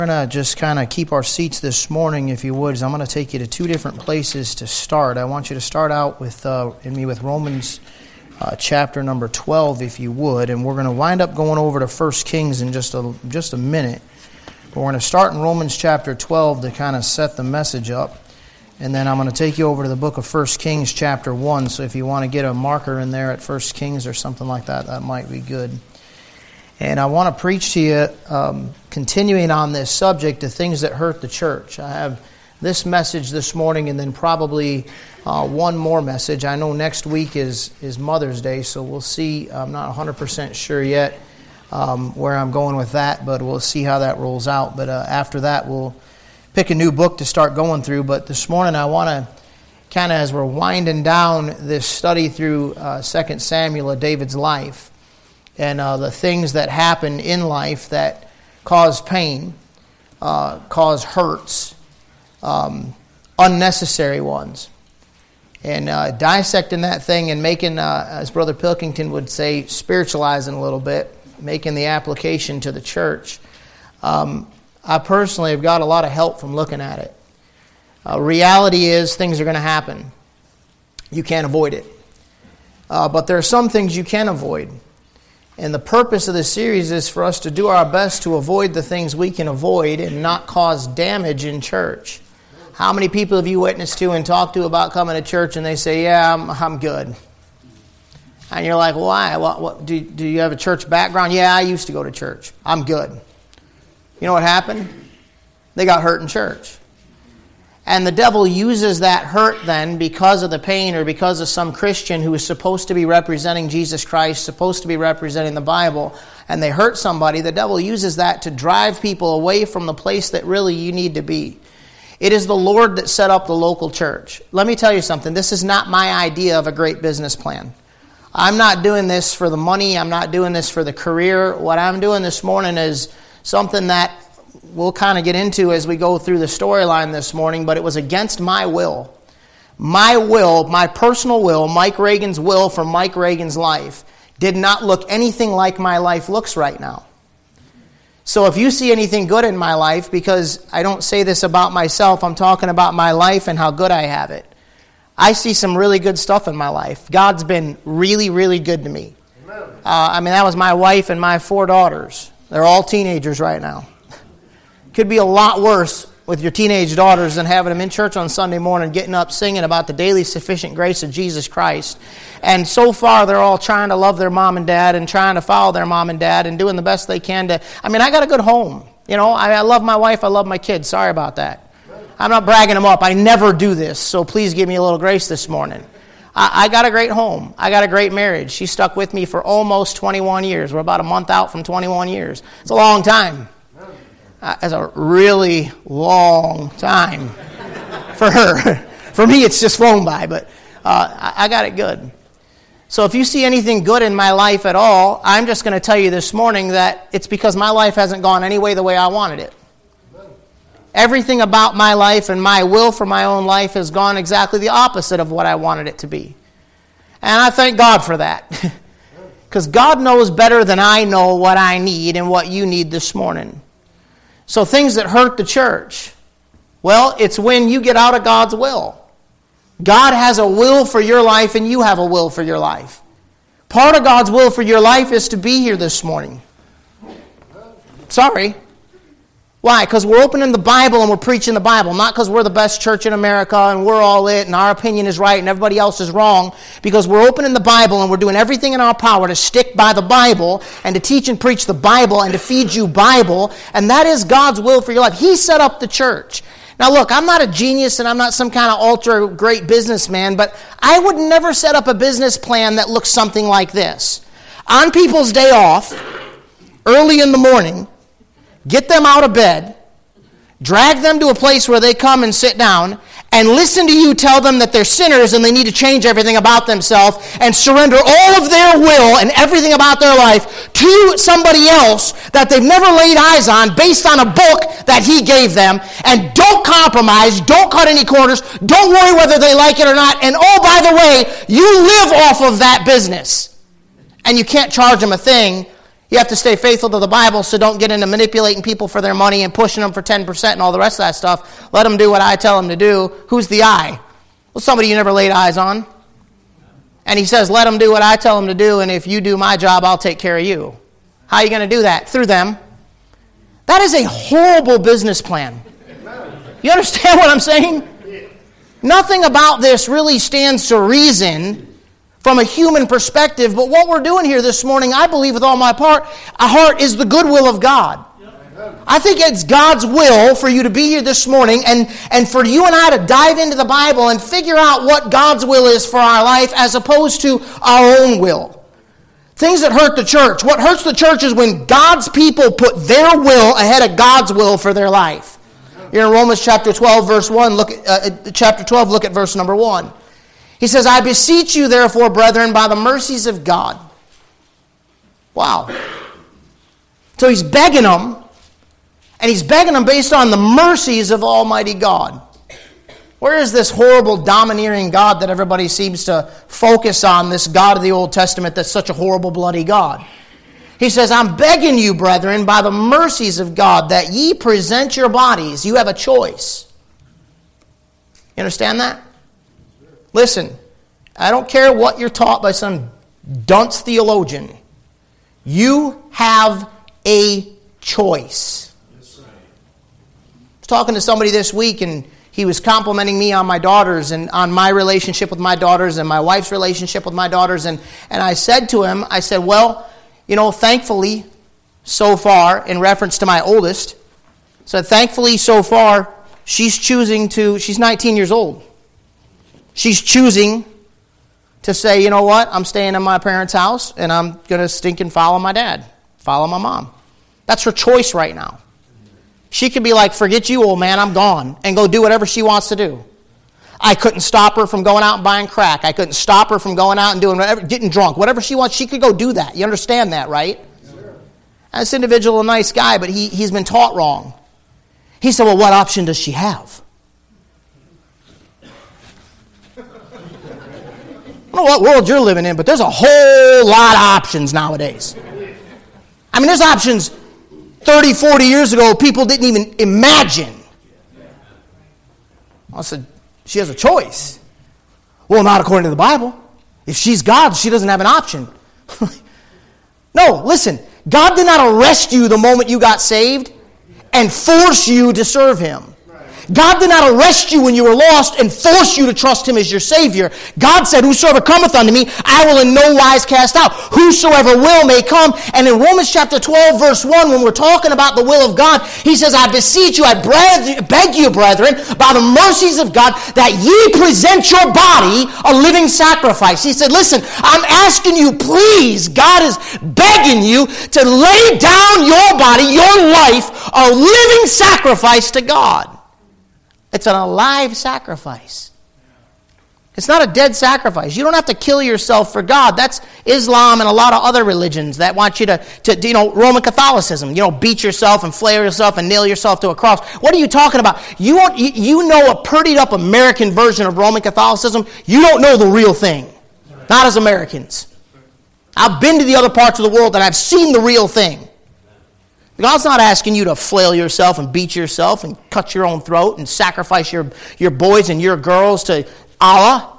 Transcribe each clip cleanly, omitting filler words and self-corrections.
We're going to just kind of keep our seats this morning, if you would, as I'm going to take you to two different places to start. I want you to start out with Romans chapter number 12, if you would, and we're going to wind up going over to 1 Kings in just a minute. But we're going to start in Romans chapter 12 to kind of set the message up, and then I'm going to take you over to the book of 1 Kings chapter 1, so if you want to get a marker in there at 1 Kings or something like that, that might be good. And I want to preach to you, continuing on this subject, the things that hurt the church. I have this message this morning and then probably one more message. I know next week is Mother's Day, so we'll see. I'm not 100% sure yet where I'm going with that, but we'll see how that rolls out. But after that, we'll pick a new book to start going through. But this morning, I want to kind of, as we're winding down this study through 2 Samuel of David's life, and the things that happen in life that cause pain, cause hurts, unnecessary ones. And dissecting that thing and making, as Brother Pilkington would say, spiritualizing a little bit, making the application to the church. I personally have got a lot of help from looking at it. Reality is things are going to happen. You can't avoid it. But there are some things you can avoid. And the purpose of this series is for us to do our best to avoid the things we can avoid and not cause damage in church. How many people have you witnessed to and talked to about coming to church and they say, yeah, I'm good. And you're like, why? What, do you have a church background? Yeah, I used to go to church. I'm good. You know what happened? They got hurt in church. And the devil uses that hurt then because of the pain or because of some Christian who is supposed to be representing Jesus Christ, supposed to be representing the Bible, and they hurt somebody. The devil uses that to drive people away from the place that really you need to be. It is the Lord that set up the local church. Let me tell you something. This is not my idea of a great business plan. I'm not doing this for the money. I'm not doing this for the career. What I'm doing this morning is something that we'll kind of get into as we go through the storyline this morning, but it was against my will. My will, my personal will, Mike Reagan's will for Mike Reagan's life, did not look anything like my life looks right now. So if you see anything good in my life, because I don't say this about myself, I'm talking about my life and how good I have it. I see some really good stuff in my life. God's been really, really good to me. That was my wife and my 4 daughters. They're all teenagers right now. Could be a lot worse with your teenage daughters than having them in church on Sunday morning, getting up singing about the daily sufficient grace of Jesus Christ. And so far, they're all trying to love their mom and dad and trying to follow their mom and dad and doing the best they can to... I got a good home. I love my wife. I love my kids. Sorry about that. I'm not bragging them up. I never do this, so please give me a little grace this morning. I got a great home. I got a great marriage. She stuck with me for almost 21 years. We're about a month out from 21 years. It's a long time. It's a really long time for her. For me, it's just flown by, but I got it good. So if you see anything good in my life at all, I'm just going to tell you this morning that it's because my life hasn't gone any way the way I wanted it. Everything about my life and my will for my own life has gone exactly the opposite of what I wanted it to be. And I thank God for that. Because God knows better than I know what I need and what you need this morning. So things that hurt the church, well, it's when you get out of God's will. God has a will for your life and you have a will for your life. Part of God's will for your life is to be here this morning. Sorry. Why? Because we're opening the Bible and we're preaching the Bible. Not because we're the best church in America and we're all it and our opinion is right and everybody else is wrong. Because we're opening the Bible and we're doing everything in our power to stick by the Bible and to teach and preach the Bible and to feed you Bible. And that is God's will for your life. He set up the church. Now look, I'm not a genius and I'm not some kind of ultra great businessman, but I would never set up a business plan that looks something like this. On people's day off, early in the morning, get them out of bed, drag them to a place where they come and sit down, and listen to you tell them that they're sinners and they need to change everything about themselves and surrender all of their will and everything about their life to somebody else that they've never laid eyes on based on a book that he gave them. And don't compromise, don't cut any corners, don't worry whether they like it or not. And oh, by the way, you live off of that business. And you can't charge them a thing You have to stay faithful to the Bible, so don't get into manipulating people for their money and pushing them for 10% and all the rest of that stuff. Let them do what I tell them to do. Who's the I? Well, somebody you never laid eyes on. And he says, let them do what I tell them to do, and if you do my job, I'll take care of you. How are you going to do that? Through them. That is a horrible business plan. You understand what I'm saying? Nothing about this really stands to reason from a human perspective, but what we're doing here this morning, I believe with all my heart, is the goodwill of God. I think it's God's will for you to be here this morning and for you and I to dive into the Bible and figure out what God's will is for our life as opposed to our own will. Things that hurt the church. What hurts the church is when God's people put their will ahead of God's will for their life. You're in Romans chapter 12, verse 1. Look at verse number 1. He says, I beseech you, therefore, brethren, by the mercies of God. Wow. So he's begging them, and he's begging them based on the mercies of Almighty God. Where is this horrible, domineering God that everybody seems to focus on, this God of the Old Testament that's such a horrible, bloody God? He says, I'm begging you, brethren, by the mercies of God, that ye present your bodies. You have a choice. You understand that? Listen, I don't care what you're taught by some dunce theologian. You have a choice. I was talking to somebody this week, and he was complimenting me on my daughters and on my relationship with my daughters and my wife's relationship with my daughters. And I said to him, well, thankfully, so far, in reference to my oldest, thankfully, so far, she's 19 years old. She's choosing to say, you know what, I'm staying in my parents' house, and I'm going to stink and follow my dad, follow my mom. That's her choice right now. She could be like, forget you, old man, I'm gone, and go do whatever she wants to do. I couldn't stop her from going out and buying crack. I couldn't stop her from going out and doing whatever, getting drunk. Whatever she wants, she could go do that. You understand that, right? Sure. This individual, a nice guy, but he's been taught wrong. He said, well, what option does she have? I don't know what world you're living in, but there's a whole lot of options nowadays. I mean, there's options 30, 40 years ago people didn't even imagine. I said, she has a choice. Well, not according to the Bible. If she's God, she doesn't have an option. No, listen. God did not arrest you the moment you got saved and force you to serve Him. God did not arrest you when you were lost and force you to trust Him as your Savior. God said, whosoever cometh unto me, I will in no wise cast out. Whosoever will may come. And in Romans chapter 12, verse 1, when we're talking about the will of God, he says, I beseech you, I beg you, brethren, by the mercies of God, that ye present your body a living sacrifice. He said, listen, I'm asking you, please, God is begging you to lay down your body, your life, a living sacrifice to God. It's an alive sacrifice. It's not a dead sacrifice. You don't have to kill yourself for God. That's Islam and a lot of other religions that want you to Roman Catholicism, beat yourself and flail yourself and nail yourself to a cross. What are you talking about? You know a prettied up American version of Roman Catholicism. You don't know the real thing. Not as Americans. I've been to the other parts of the world and I've seen the real thing. God's not asking you to flail yourself and beat yourself and cut your own throat and sacrifice your boys and your girls to Allah.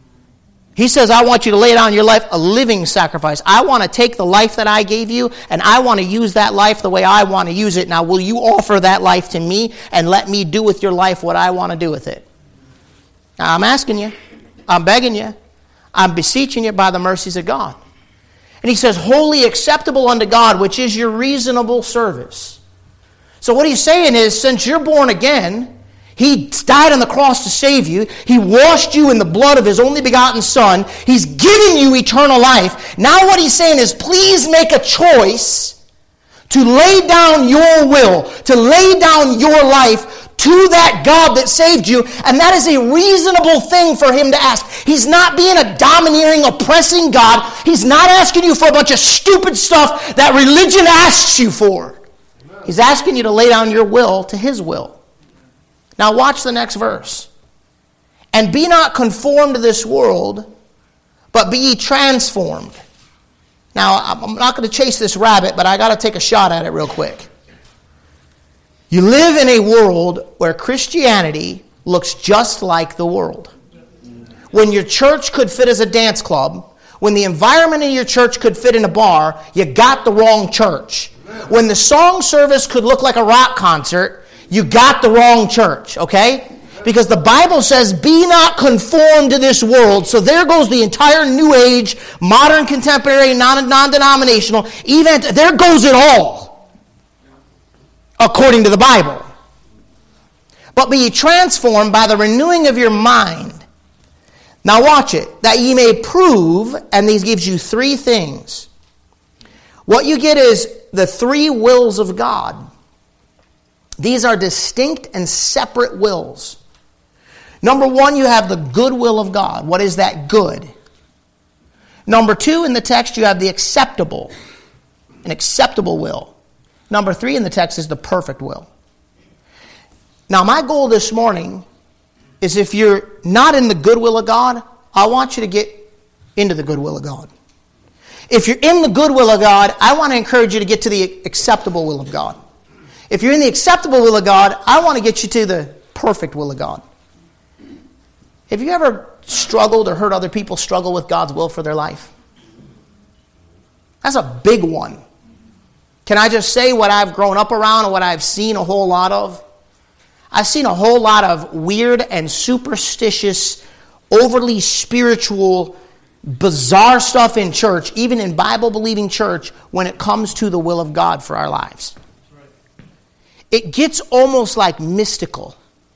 He says, I want you to lay down your life a living sacrifice. I want to take the life that I gave you and I want to use that life the way I want to use it. Now, will you offer that life to me and let me do with your life what I want to do with it? Now, I'm asking you. I'm begging you. I'm beseeching you by the mercies of God. And he says, wholly acceptable unto God, which is your reasonable service. So what he's saying is, since you're born again, He died on the cross to save you. He washed you in the blood of His only begotten Son. He's giving you eternal life. Now what he's saying is, please make a choice to lay down your will, to lay down your life to that God that saved you, and that is a reasonable thing for Him to ask. He's not being a domineering, oppressing God. He's not asking you for a bunch of stupid stuff that religion asks you for. He's asking you to lay down your will to His will. Now watch the next verse. And be not conformed to this world, but be ye transformed. Now, I'm not going to chase this rabbit, but I got to take a shot at it real quick. You live in a world where Christianity looks just like the world. When your church could fit as a dance club, when the environment in your church could fit in a bar, you got the wrong church. When the song service could look like a rock concert, you got the wrong church, okay? Because the Bible says, be not conformed to this world. So there goes the entire New Age, modern, contemporary, non-denominational event. There goes it all, according to the Bible. But be ye transformed by the renewing of your mind. Now watch it. That ye may prove, and these gives you three things. What you get is the three wills of God. These are distinct and separate wills. Number one, you have the good will of God. What is that good? Number two, in the text, you have the acceptable. An acceptable will. Number three in the text is the perfect will. Now, my goal this morning is if you're not in the good will of God, I want you to get into the good will of God. If you're in the good will of God, I want to encourage you to get to the acceptable will of God. If you're in the acceptable will of God, I want to get you to the perfect will of God. Have you ever struggled or heard other people struggle with God's will for their life? That's a big one. Can I just say what I've grown up around and what I've seen a whole lot of? I've seen a whole lot of weird and superstitious, overly spiritual, bizarre stuff in church, even in Bible-believing church, when it comes to the will of God for our lives. It gets almost like mystical.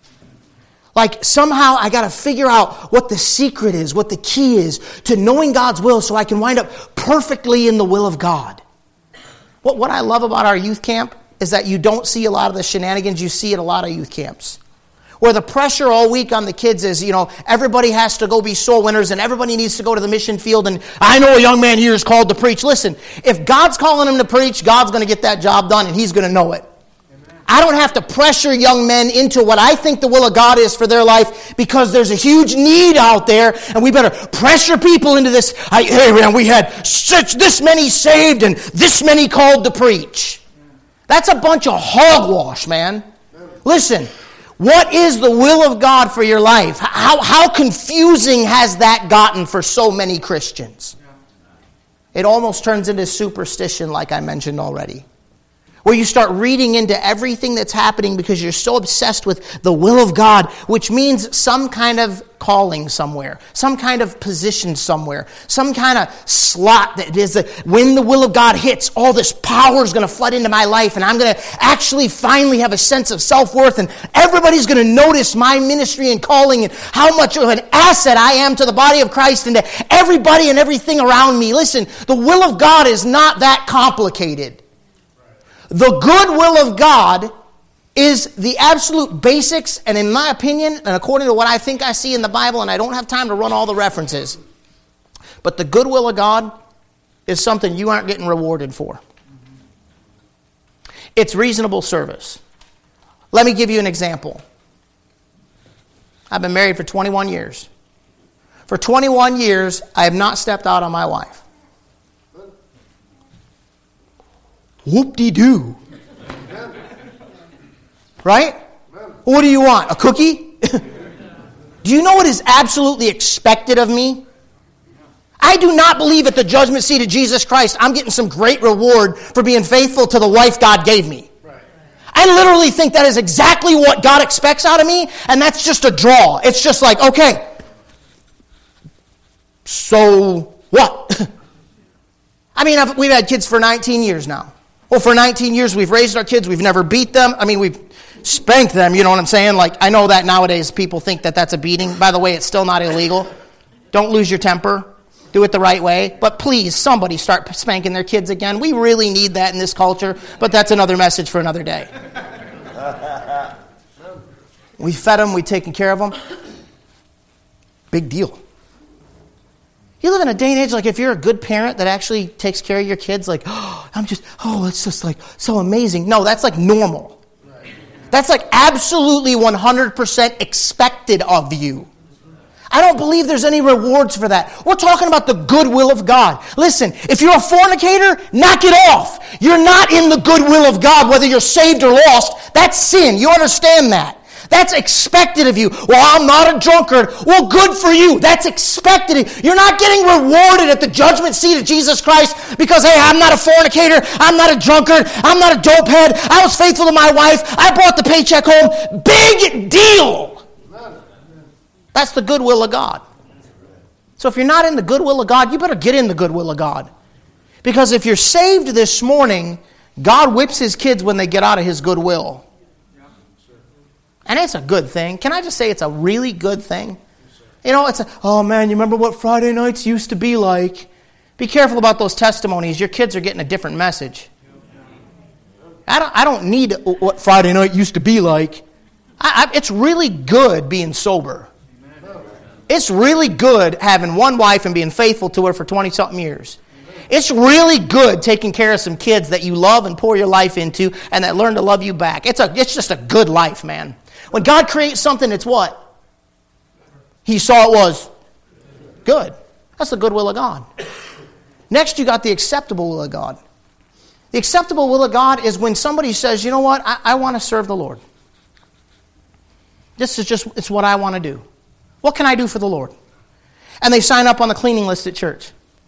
Like somehow I got to figure out what the secret is, what the key is to knowing God's will so I can wind up perfectly in the will of God. What I love about our youth camp is that you don't see a lot of the shenanigans you see at a lot of youth camps. Where the pressure all week on the kids is, everybody has to go be soul winners and everybody needs to go to the mission field, and I know a young man here is called to preach. Listen, if God's calling him to preach, God's going to get that job done and he's going to know it. I don't have to pressure young men into what I think the will of God is for their life because there's a huge need out there and we better pressure people into this. Hey man, we had this many saved and this many called to preach. That's a bunch of hogwash, man. Listen, what is the will of God for your life? How confusing has that gotten for so many Christians? It almost turns into superstition like I mentioned already. Where you start reading into everything that's happening because you're so obsessed with the will of God, which means some kind of calling somewhere, some kind of position somewhere, some kind of slot that is when the will of God hits, all this power is going to flood into my life and I'm going to actually finally have a sense of self-worth and everybody's going to notice my ministry and calling and how much of an asset I am to the body of Christ and to everybody and everything around me. Listen, the will of God is not that complicated. The good will of God is the absolute basics, and in my opinion, and according to what I think I see in the Bible, and I don't have time to run all the references, but the good will of God is something you aren't getting rewarded for. It's reasonable service. Let me give you an example. I've been married for 21 years. For 21 years, I have not stepped out on my wife. Whoop-de-doo. Right? What do you want? A cookie? Do you know what is absolutely expected of me? I do not believe at the judgment seat of Jesus Christ I'm getting some great reward for being faithful to the wife God gave me. I literally think that is exactly what God expects out of me, and that's just a draw. It's just like, okay, so what? I mean, we've had kids for 19 years now. Well, for 19 years, we've raised our kids. We've never beat them. I mean, we've spanked them. You know what I'm saying? Like, I know that nowadays people think that that's a beating. By the way, it's still not illegal. Don't lose your temper. Do it the right way. But please, somebody start spanking their kids again. We really need that in this culture. But that's another message for another day. We fed them. We taken care of them. Big deal. You live in a day and age, like if you're a good parent that actually takes care of your kids, like, it's just like so amazing. No, that's like normal. That's like absolutely 100% expected of you. I don't believe there's any rewards for that. We're talking about the goodwill of God. Listen, if you're a fornicator, knock it off. You're not in the goodwill of God, whether you're saved or lost. That's sin. You understand that? That's expected of you. Well, I'm not a drunkard. Well, good for you. That's expected. You're not getting rewarded at the judgment seat of Jesus Christ because, hey, I'm not a fornicator. I'm not a drunkard. I'm not a dopehead. I was faithful to my wife. I brought the paycheck home. Big deal. That's the goodwill of God. So if you're not in the goodwill of God, you better get in the goodwill of God. Because if you're saved this morning, God whips his kids when they get out of his goodwill. And it's a good thing. Can I just say it's a really good thing? You know, oh man, you remember what Friday nights used to be like? Be careful about those testimonies. Your kids are getting a different message. I don't need what Friday night used to be like. It's really good being sober. It's really good having one wife and being faithful to her for 20-something years. It's really good taking care of some kids that you love and pour your life into and that learn to love you back. It's just a good life, man. When God creates something, it's what? He saw it was good. That's the good will of God. Next, you got the acceptable will of God. The acceptable will of God is when somebody says, you know what, I want to serve the Lord. It's what I want to do. What can I do for the Lord? And they sign up on the cleaning list at church.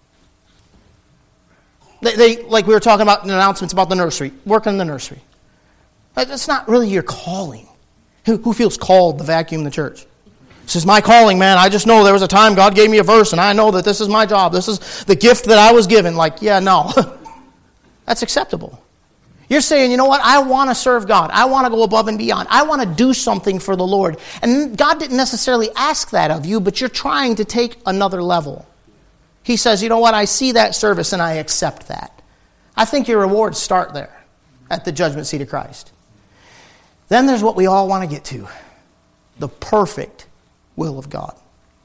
They like we were talking about in announcements about the nursery, working in the nursery. That's not really your calling. Who feels called to vacuum the church? This is my calling, man. I just know there was a time God gave me a verse, and I know that this is my job. This is the gift that I was given. Like, yeah, no. That's acceptable. You're saying, you know what? I want to serve God. I want to go above and beyond. I want to do something for the Lord. And God didn't necessarily ask that of you, but you're trying to take another level. He says, you know what? I see that service, and I accept that. I think your rewards start there at the judgment seat of Christ. Then there's what we all want to get to, the perfect will of God.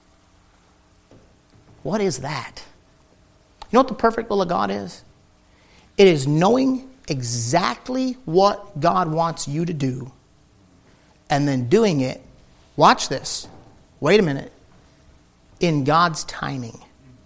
What is that? You know what the perfect will of God is? It is knowing exactly what God wants you to do and then doing it, watch this, wait a minute, in God's timing.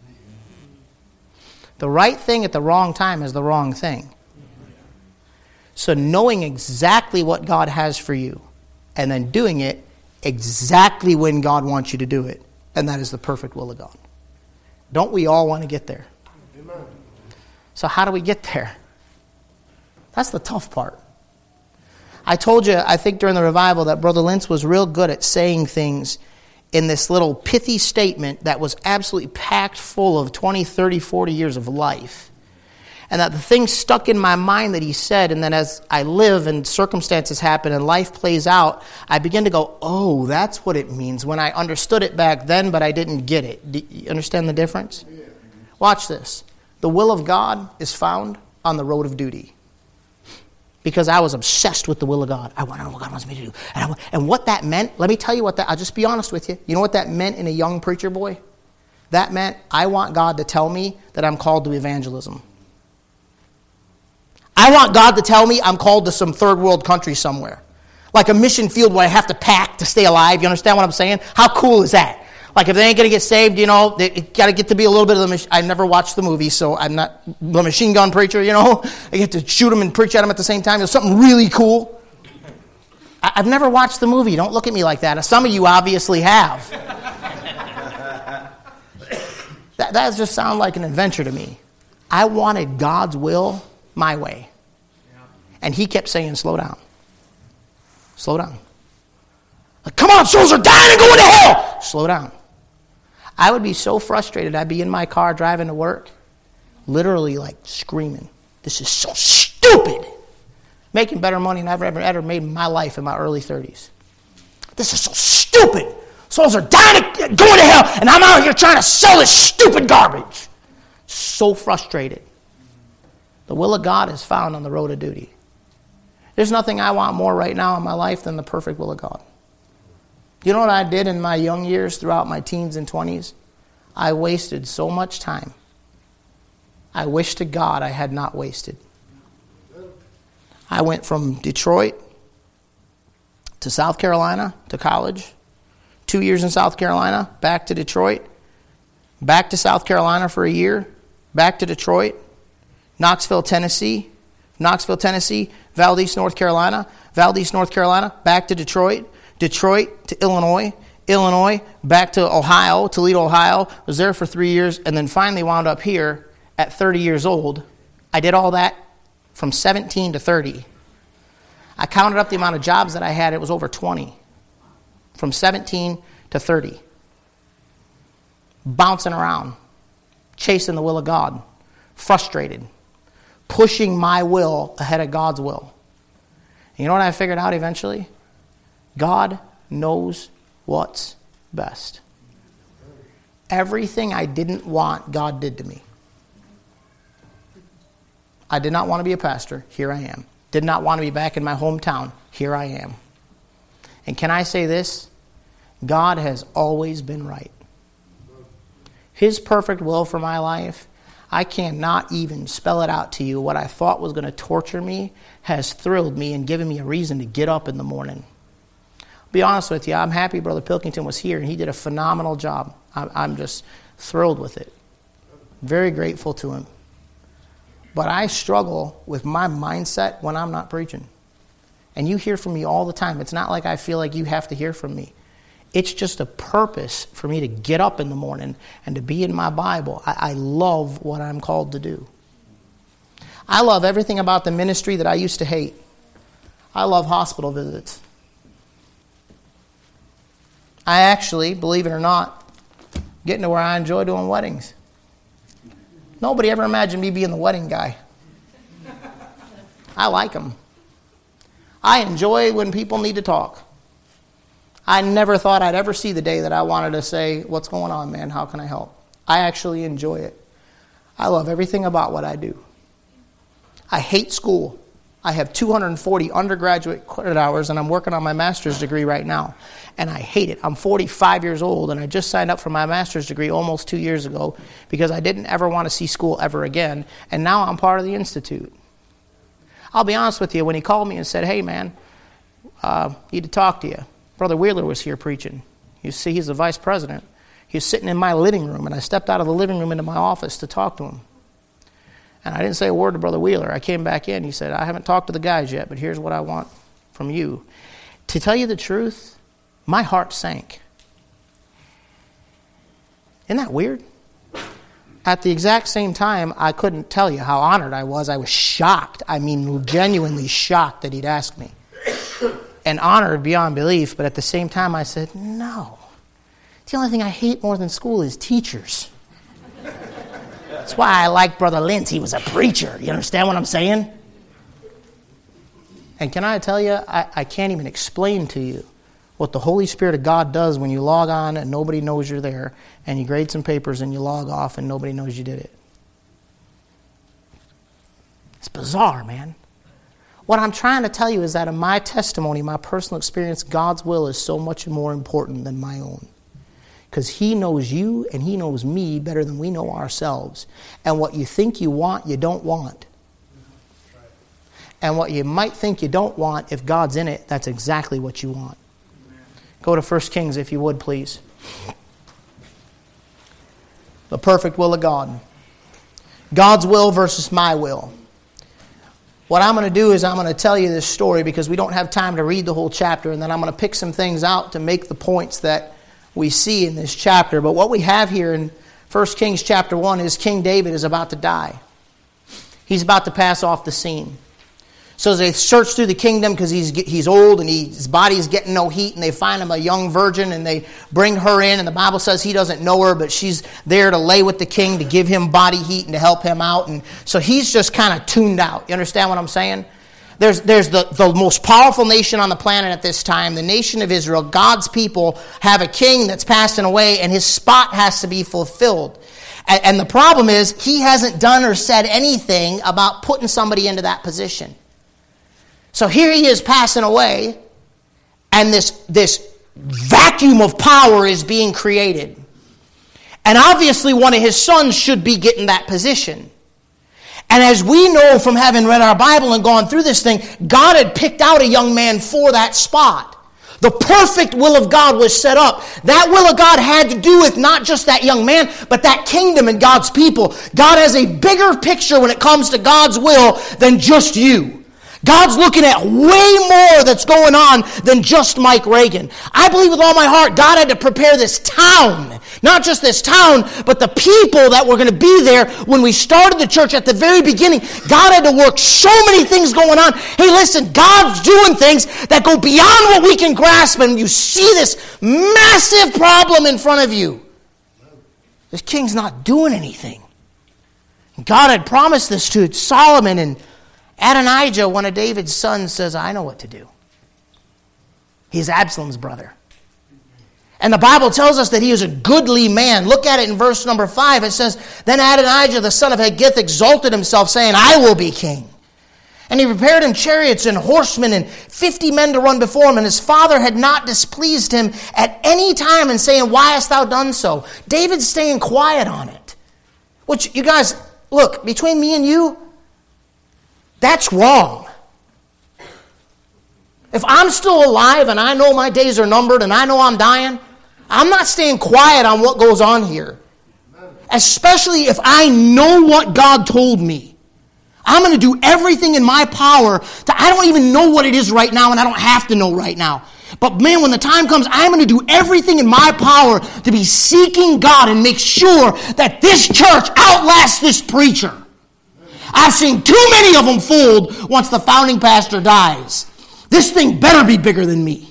The right thing at the wrong time is the wrong thing. So knowing exactly what God has for you and then doing it exactly when God wants you to do it, and that is the perfect will of God. Don't we all want to get there? Amen. So how do we get there? That's the tough part. I told you, I think during the revival, that Brother Lentz was real good at saying things in this little pithy statement that was absolutely packed full of 20, 30, 40 years of life. And that the thing stuck in my mind that he said, and then as I live and circumstances happen and life plays out, I begin to go, oh, that's what it means, when I understood it back then, but I didn't get it. Do you understand the difference? Yeah. Watch this. The will of God is found on the road of duty. Because I was obsessed with the will of God. I want to know what God wants me to do. And what that meant, let me tell you what that, I'll just be honest with you. You know what that meant in a young preacher boy? That meant I want God to tell me that I'm called to evangelism. I want God to tell me I'm called to some third world country somewhere. Like a mission field where I have to pack to stay alive. You understand what I'm saying? How cool is that? Like if they ain't going to get saved, you know, they got to get to be a little bit of the... I never watched the movie, so I'm not the machine gun preacher, you know. I get to shoot them and preach at them at the same time. There's something really cool. I've never watched the movie. Don't look at me like that. Some of you obviously have. That just sounds like an adventure to me. I wanted God's will my way. And he kept saying, slow down. Slow down. Like, come on, souls are dying and going to hell. Slow down. I would be so frustrated. I'd be in my car driving to work, literally like screaming, this is so stupid. Making better money than I've ever made in my life in my early 30s. This is so stupid. Souls are dying and going to hell, and I'm out here trying to sell this stupid garbage. So frustrated. The will of God is found on the road of duty. There's nothing I want more right now in my life than the perfect will of God. You know what I did in my young years throughout my teens and 20s? I wasted so much time. I wish to God I had not wasted. I went from Detroit to South Carolina to college, 2 years in South Carolina, back to Detroit, back to South Carolina for a year, back to Detroit, Knoxville, Tennessee, Valdese, North Carolina, back to Detroit, Detroit to Illinois, back to Ohio, Toledo, Ohio, was there for 3 years, and then finally wound up here at 30 years old. I did all that from 17 to 30. I counted up the amount of jobs that I had, it was over 20. From 17 to 30. Bouncing around, chasing the will of God, frustrated, pushing my will ahead of God's will. And you know what I figured out eventually? God knows what's best. Everything I didn't want, God did to me. I did not want to be a pastor. Here I am. Did not want to be back in my hometown. Here I am. And can I say this? God has always been right. His perfect will for my life, I cannot even spell it out to you. What I thought was going to torture me has thrilled me and given me a reason to get up in the morning. I'll be honest with you, I'm happy Brother Pilkington was here and he did a phenomenal job. I'm just thrilled with it. Very grateful to him. But I struggle with my mindset when I'm not preaching. And you hear from me all the time. It's not like I feel like you have to hear from me. It's just a purpose for me to get up in the morning and to be in my Bible. I love what I'm called to do. I love everything about the ministry that I used to hate. I love hospital visits. I actually, believe it or not, getting to where I enjoy doing weddings. Nobody ever imagined me being the wedding guy. I like them. I enjoy when people need to talk. I never thought I'd ever see the day that I wanted to say, what's going on, man? How can I help? I actually enjoy it. I love everything about what I do. I hate school. I have 240 undergraduate credit hours, and I'm working on my master's degree right now. And I hate it. I'm 45 years old, and I just signed up for my master's degree almost 2 years ago because I didn't ever want to see school ever again. And now I'm part of the institute. I'll be honest with you, when he called me and said, hey, man, need to talk to you. Brother Wheeler was here preaching. You see, he's the vice president. He was sitting in my living room, and I stepped out of the living room into my office to talk to him. And I didn't say a word to Brother Wheeler. I came back in. He said, I haven't talked to the guys yet, but here's what I want from you. To tell you the truth, my heart sank. Isn't that weird? At the exact same time, I couldn't tell you how honored I was. I was shocked. I mean, genuinely shocked that he'd asked me. And honored beyond belief, but at the same time I said, no. The only thing I hate more than school is teachers. That's why I like Brother Lentz. He was a preacher. You understand what I'm saying? And can I tell you, I can't even explain to you what the Holy Spirit of God does when you log on and nobody knows you're there, and you grade some papers and you log off and nobody knows you did it. It's bizarre, man. What I'm trying to tell you is that in my testimony, my personal experience, God's will is so much more important than my own. Because He knows you and He knows me better than we know ourselves. And what you think you want, you don't want. And what you might think you don't want, if God's in it, that's exactly what you want. Go to 1 Kings, if you would, please. The perfect will of God. God's will versus my will. What I'm going to do is I'm going to tell you this story because we don't have time to read the whole chapter, and then I'm going to pick some things out to make the points that we see in this chapter. But what we have here in 1 Kings chapter 1 is King David is about to die. He's about to pass off the scene. So they search through the kingdom because he's old and his body's getting no heat, and they find him a young virgin and they bring her in, and the Bible says he doesn't know her, but she's there to lay with the king to give him body heat and to help him out. And so he's just kind of tuned out. You understand what I'm saying? There's the most powerful nation on the planet at this time, the nation of Israel. God's people have a king that's passing away, and his spot has to be fulfilled. And the problem is he hasn't done or said anything about putting somebody into that position. So here he is passing away, and this vacuum of power is being created. And obviously one of his sons should be getting that position. And as we know from having read our Bible and gone through this thing, God had picked out a young man for that spot. The perfect will of God was set up. That will of God had to do with not just that young man, but that kingdom and God's people. God has a bigger picture when it comes to God's will than just you. God's looking at way more that's going on than just Mike Reagan. I believe with all my heart God had to prepare this town. Not just this town, but the people that were going to be there when we started the church at the very beginning. God had to work so many things going on. Hey, listen, God's doing things that go beyond what we can grasp, and you see this massive problem in front of you. This king's not doing anything. God had promised this to Solomon, and Adonijah, one of David's sons, says, I know what to do. He's Absalom's brother. And the Bible tells us that he is a goodly man. Look at it in verse number 5. It says, Then Adonijah, the son of Haggith, exalted himself, saying, I will be king. And he prepared him chariots and horsemen and 50 men to run before him. And his father had not displeased him at any time in saying, Why hast thou done so? David's staying quiet on it. Which, you guys, look, between me and you, that's wrong. If I'm still alive and I know my days are numbered and I know I'm dying, I'm not staying quiet on what goes on here. Especially if I know what God told me. I'm going to do everything in my power I don't even know what it is right now, and I don't have to know right now. But man, when the time comes, I'm going to do everything in my power to be seeking God and make sure that this church outlasts this preacher. I've seen too many of them fold once the founding pastor dies. This thing better be bigger than me.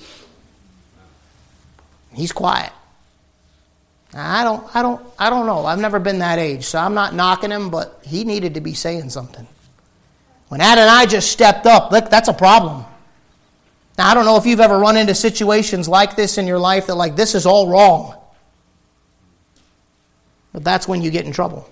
He's quiet. I don't know. I've never been that age, so I'm not knocking him, but he needed to be saying something. When Adonijah stepped up, look, that's a problem. Now, I don't know if you've ever run into situations like this in your life that like this is all wrong. But that's when you get in trouble.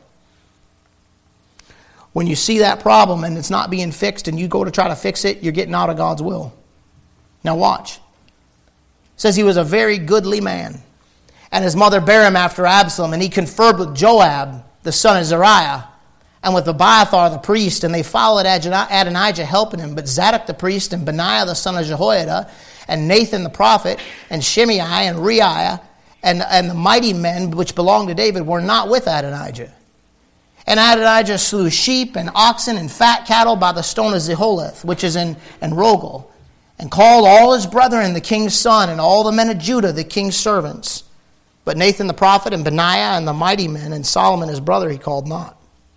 When you see that problem and it's not being fixed and you go to try to fix it, you're getting out of God's will. Now watch. It says he was a very goodly man. And his mother bare him after Absalom, and he conferred with Joab, the son of Zeruiah, and with Abiathar the priest, and they followed Adonijah helping him. But Zadok the priest, and Benaiah the son of Jehoiada, and Nathan the prophet, and Shimei, and Reiah, and the mighty men which belonged to David were not with Adonijah. And Adonijah slew sheep and oxen and fat cattle by the stone of Zeholeth, which is in Rogel, and called all his brethren the king's son, and all the men of Judah the king's servants. But Nathan the prophet, and Benaiah, and the mighty men, and Solomon his brother he called not.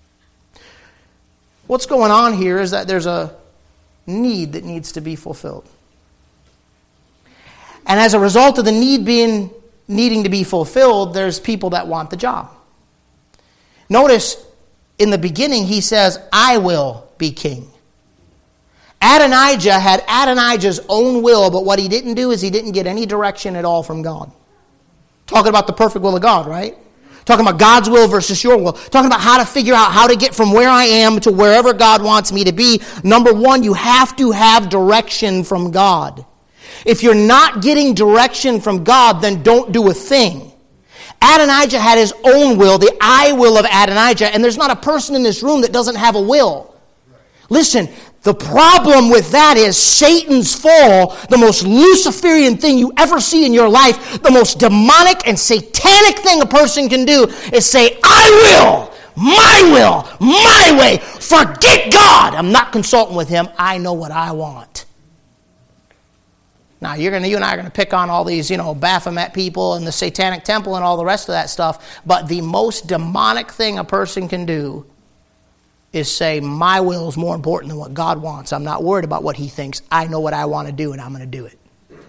What's going on here is that there's a need that needs to be fulfilled. And as a result of the needing to be fulfilled, there's people that want the job. Notice in the beginning he says, I will be king. Adonijah had Adonijah's own will, but what he didn't do is he didn't get any direction at all from God. Talking about the perfect will of God, right? Talking about God's will versus your will. Talking about how to figure out how to get from where I am to wherever God wants me to be. Number one, you have to have direction from God. If you're not getting direction from God, then don't do a thing. Adonijah had his own will, the I will of Adonijah, and there's not a person in this room that doesn't have a will. Listen, the problem with that is Satan's fall, the most Luciferian thing you ever see in your life, the most demonic and satanic thing a person can do is say, I will, my way, forget God. I'm not consulting with him. I know what I want. Now, you and I are going to pick on all these, Baphomet people and the Satanic Temple and all the rest of that stuff, but the most demonic thing a person can do is say, my will is more important than what God wants. I'm not worried about what he thinks. I know what I want to do, and I'm going to do it.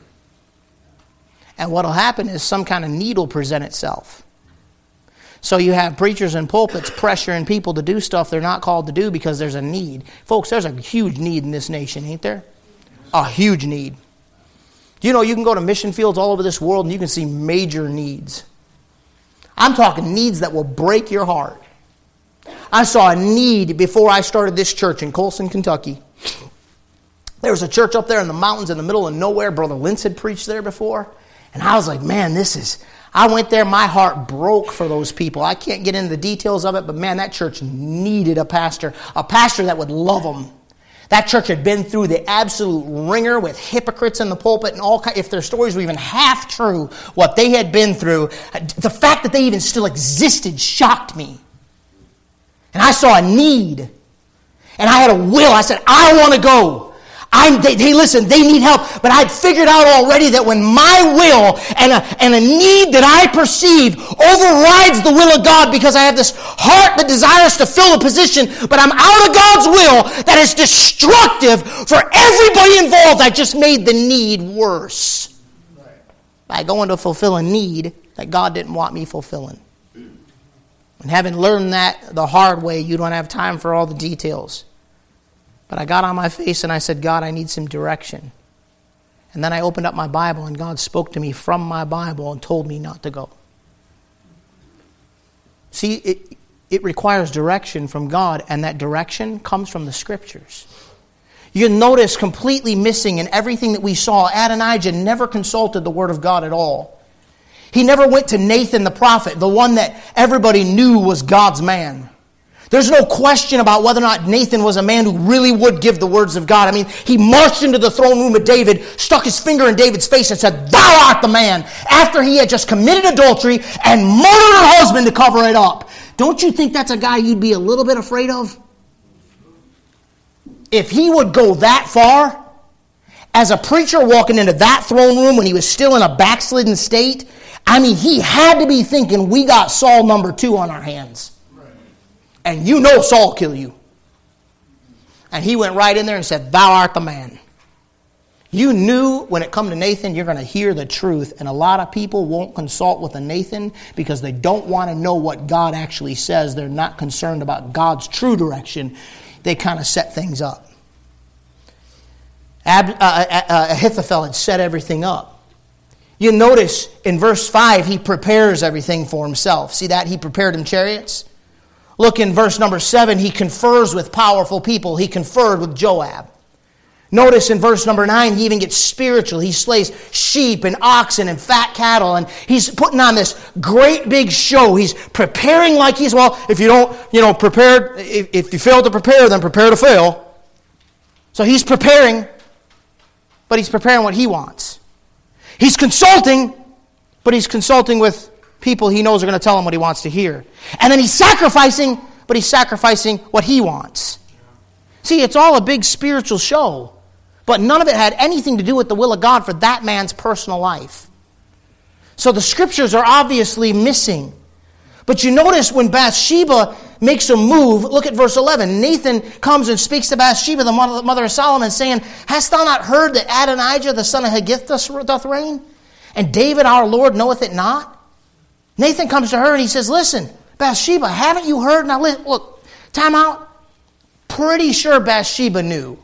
And what will happen is some kind of need will present itself. So you have preachers in pulpits pressuring people to do stuff they're not called to do because there's a need. Folks, there's a huge need in this nation, ain't there? A huge need. You can go to mission fields all over this world and you can see major needs. I'm talking needs that will break your heart. I saw a need before I started this church in Colson, Kentucky. There was a church up there in the mountains in the middle of nowhere. Brother Lentz had preached there before. And I was like, man, I went there, my heart broke for those people. I can't get into the details of it, but man, that church needed a pastor that would love them. That church had been through the absolute ringer with hypocrites in the pulpit and all kinds. If their stories were even half true, what they had been through, the fact that they even still existed shocked me. And I saw a need. And I had a will. I said, I want to go. Listen, they need help. But I'd figured out already that when my will and a need that I perceive overrides the will of God, because I have this heart that desires to fill a position, but I'm out of God's will, that is destructive for everybody involved, I just made the need worse. By going to fulfill a need that God didn't want me fulfilling. And having learned that the hard way, you don't have time for all the details. But I got on my face and I said, God, I need some direction. And then I opened up my Bible and God spoke to me from my Bible and told me not to go. See, it requires direction from God, and that direction comes from the Scriptures. You notice completely missing in everything that we saw, Adonijah never consulted the Word of God at all. He never went to Nathan the prophet, the one that everybody knew was God's man. There's no question about whether or not Nathan was a man who really would give the words of God. I mean, he marched into the throne room of David, stuck his finger in David's face and said, "Thou art the man," after he had just committed adultery and murdered her husband to cover it up. Don't you think that's a guy you'd be a little bit afraid of? If he would go that far, as a preacher walking into that throne room when he was still in a backslidden state, I mean, he had to be thinking, we got Saul number 2 on our hands. And you know Saul kill you. And he went right in there and said, "Thou art the man." You knew when it come to Nathan, you're going to hear the truth. And a lot of people won't consult with a Nathan because they don't want to know what God actually says. They're not concerned about God's true direction. They kind of set things up. Ahithophel had set everything up. You notice in verse 5, he prepares everything for himself. See that? He prepared him chariots. Look in verse number 7, he confers with powerful people. He conferred with Joab. Notice in verse number 9, he even gets spiritual. He slays sheep and oxen and fat cattle, and he's putting on this great big show. He's preparing like he's, well, if you don't, prepare, if you fail to prepare, then prepare to fail. So he's preparing, but he's preparing what he wants. He's consulting, but he's consulting with people he knows are going to tell him what he wants to hear. And then he's sacrificing, but he's sacrificing what he wants. See, it's all a big spiritual show, but none of it had anything to do with the will of God for that man's personal life. So the Scriptures are obviously missing. But you notice when Bathsheba makes a move, look at verse 11. Nathan comes and speaks to Bathsheba, the mother of Solomon, saying, "Hast thou not heard that Adonijah the son of Haggith doth reign? And David our Lord knoweth it not?" Nathan comes to her and he says, "Listen, Bathsheba, haven't you heard?" Now look, time out. Pretty sure Bathsheba knew.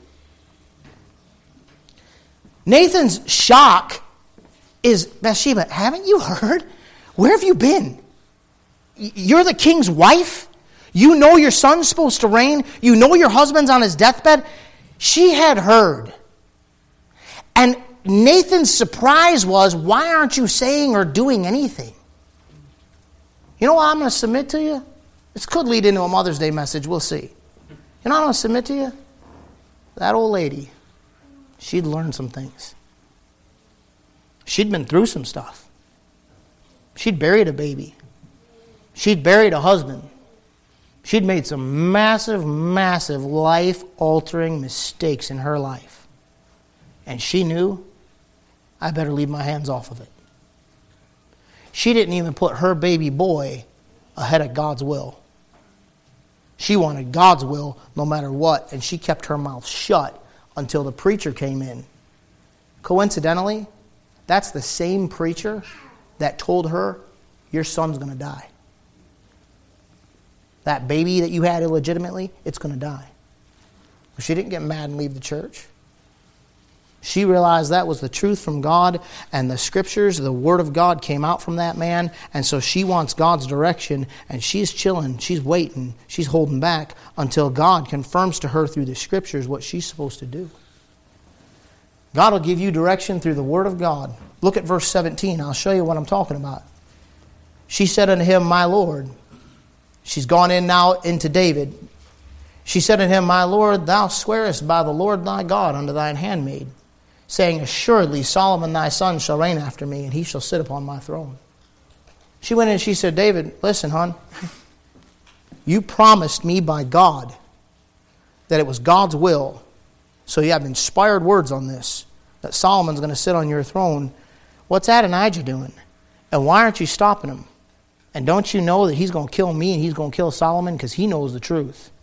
Nathan's shock is, "Bathsheba, haven't you heard? Where have you been? You're the king's wife. You know your son's supposed to reign. You know your husband's on his deathbed." She had heard. And Nathan's surprise was, "Why aren't you saying or doing anything?" You know what I'm going to submit to you? This could lead into a Mother's Day message. We'll see. You know what I'm going to submit to you? That old lady, she'd learned some things. She'd been through some stuff. She'd buried a baby. She'd buried a husband. She'd made some massive, massive life-altering mistakes in her life. And she knew, I better leave my hands off of it. She didn't even put her baby boy ahead of God's will. She wanted God's will no matter what, and she kept her mouth shut until the preacher came in. Coincidentally, that's the same preacher that told her, "Your son's going to die. That baby that you had illegitimately, it's going to die." But she didn't get mad and leave the church. She realized that was the truth from God, and the Scriptures, the Word of God came out from that man, and so she wants God's direction, and she's chilling, she's waiting, she's holding back until God confirms to her through the Scriptures what she's supposed to do. God will give you direction through the Word of God. Look at verse 17. I'll show you what I'm talking about. She said unto him, "My Lord." She's gone in now into David. She said to him, My lord, thou swearest by the Lord thy God unto thine handmaid, saying, Assuredly Solomon thy son shall reign after me, and he shall sit upon my throne. She went in and she said, David, listen, hon, you promised me by God that it was God's will, so you have inspired words on this, that Solomon's going to sit on your throne. What's Adonijah doing? And why aren't you stopping him? And don't you know that he's going to kill me and he's going to kill Solomon because he knows the truth?